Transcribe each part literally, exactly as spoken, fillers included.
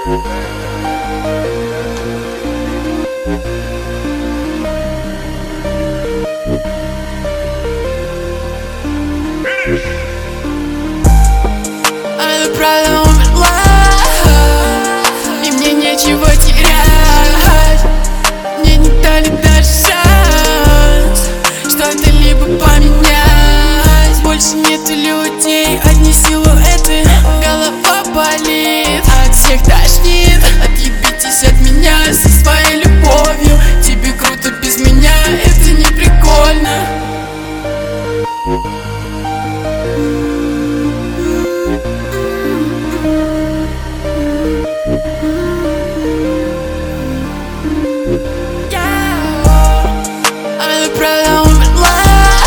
Она правда умерла, и мне нечего терять. Мне не дали даже шанс что-то либо поменять. Больше нету людей, одни силуэты. Голова болит, от всех тошнит. Отъебитесь от меня со своей любовью. Тебе круто без меня, это не прикольно. Она правда умерла,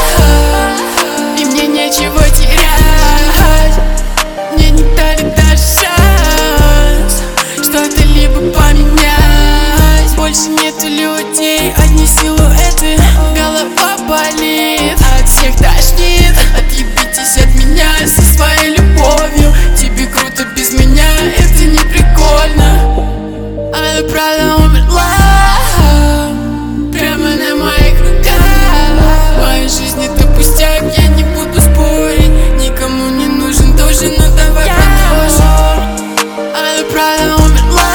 и мне нечего терять. Мне не дали даже шанс что-то либо поменять. Больше нету людей, одни силуэты. Голова болит, от всех тошнит. Отъебитесь от меня со своей любовью. Тебе круто без меня, это не прикольно. Она правда умерла прямо на моих руках. Моя жизнь это пустяк, я не буду спорить. Никому не нужен тоже, но давай продолжим. Она правда умерла,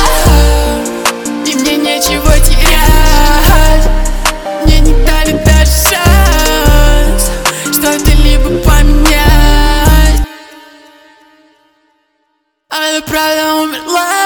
и мне нечего терять. Мне не дали даже шанс что-то либо поменять. Она правда умерла.